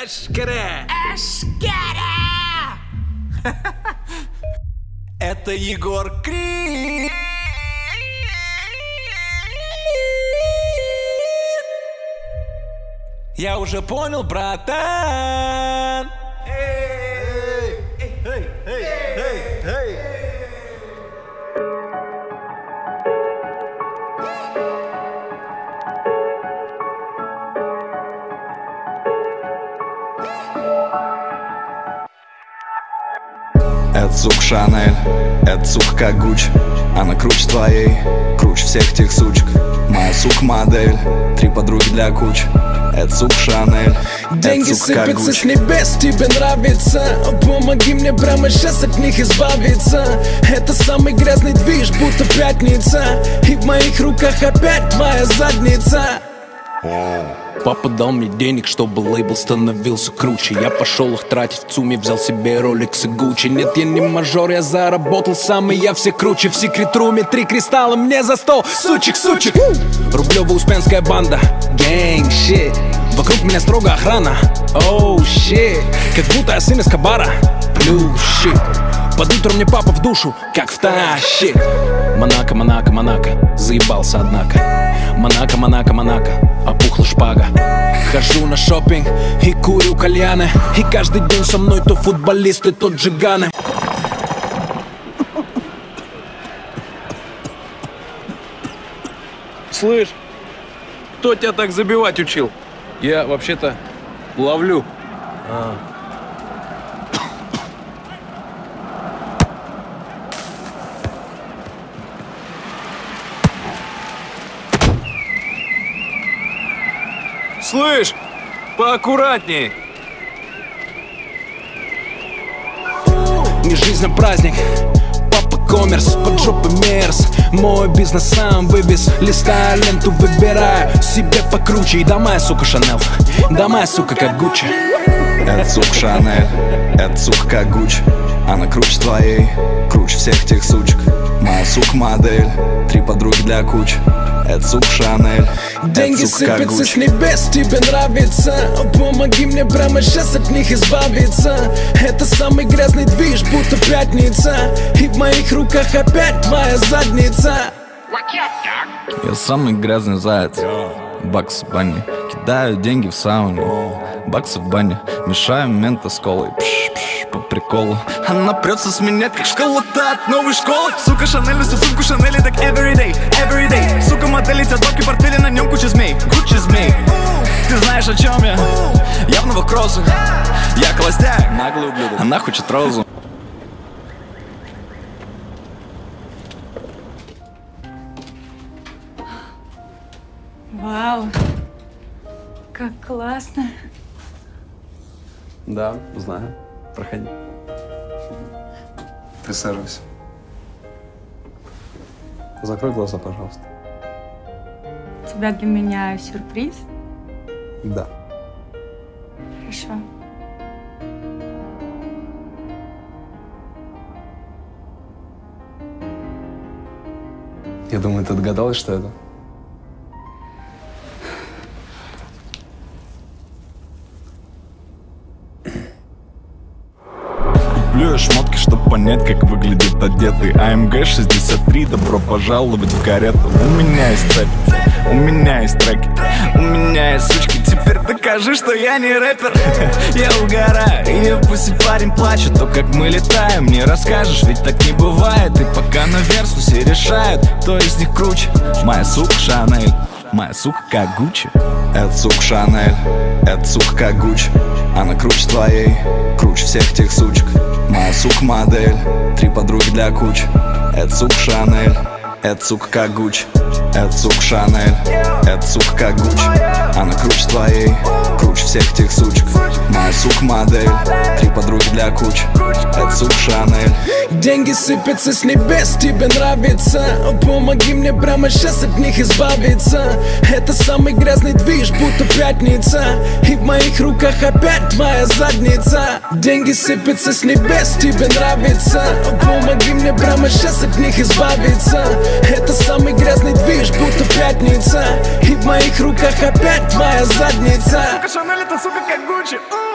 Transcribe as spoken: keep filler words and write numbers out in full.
Ашкара! Ашкара! Это Егор Крид. Я уже понял, братан. Эй, эй, эй, эй, эй, эй. Это сука Шанель, это сука как Гуччи. Она круче твоей, круче всех тех сучек. Моя сука модель, три подруги для кучи. Это сука Шанель, деньги сыпятся с небес, тебе нравится. Помоги мне прямо сейчас от них избавиться. Это самый грязный движ, будто пятница. И в моих руках опять твоя задница. Папа дал мне денег, чтобы лейбл становился круче. Я пошел их тратить в ЦУМе, взял себе Rolex и Gucci. Нет, я не мажор, я заработал сам, и я все круче. В секрет-руме три кристалла мне за стол. Сучек, сучек. Рублево-Успенская банда, гэнг, щит. Вокруг меня строго охрана, оу, oh, щит. Как будто я сын Эскобара, плюс, щит. Под утро мне папа в душу, как втащит. Монако, Монако, Монако, заебался однако. Монако, Монако, Монако, опухла шпага. Хожу на шопинг и курю кальяны. И каждый день со мной то футболисты, то джиганы. Слышь, кто тебя так забивать учил? Я вообще-то ловлю. А. Слышь, поаккуратней. Не жизнь, а праздник. Папа коммерс, под жопой мерз. Мой бизнес сам вывез. Листаю ленту, выбираю себе покруче. И да моя сука Шанель, да моя сука как Гуччи. это сука Шанель, это сука как Гуччи. Она круче твоей, круче всех тех сучек. Моя сука модель, три подруги для кучи. Это сука Шанель, деньги сыпятся с небес, тебе нравится. Помоги мне прямо сейчас от них избавиться. Это самый грязный движ, будто пятница. И в моих руках опять твоя задница. Я самый грязный заяц. Бакс в бане, кидаю деньги в сауне. Баксы в бане, мешаю мента с колой. Пш, пш, по приколу. Она прется с меня, как школа-то от новой школы. Сука Шанель, всю сумку Шанели, так everyday, everyday. Сука модель, эти доки, портфели, на нем куча змей, куча змей. Ты знаешь, о чем я? Я в новых кроссах. Я холостяк, наглый ублюдок. Она хочет розу. Вау, как классно. Да, знаю. Проходи. Присаживайся. Закрой глаза, пожалуйста. У тебя для меня сюрприз? Да. Хорошо. Я думаю, ты догадалась, что это? Куплю шмотки, чтоб понять, как выглядит одетый. а эм гэ шестьдесят три, добро пожаловать в карету. У меня есть цепь, у меня есть треки, у меня есть сучки. Теперь докажи, что я не рэпер. Я угораю, и пусть парень плачет. То, как мы летаем, не расскажешь, ведь так не бывает. И пока на версу все решают, кто из них круче. Моя сука Шанель, моя сука как Гуччи. Это сука Шанель, это сука как Гуччи. Она круче твоей, круче всех тех сучек. Моя сука модель, три подруги для кучи. Это сука Шанель, это сука как Гуччи. Это сука Шанель, это сука как Гуччи. Она круче твоей, круче всех тех сучек. Моя сука модель, три подруги для кучи. Это сука Шанель. Деньги сыпятся с небес, тебе нравится. Помоги мне прямо сейчас от них избавиться. Это самый грязный движ, будто пятница. И в моих руках опять твоя задница. Деньги сыпятся с небес, тебе нравится. Помоги мне прямо сейчас от них избавиться. Это самый грязный движ, будто пятница. И в моих руках опять твоя задница. Сука Шанель, это сука как Гуччи.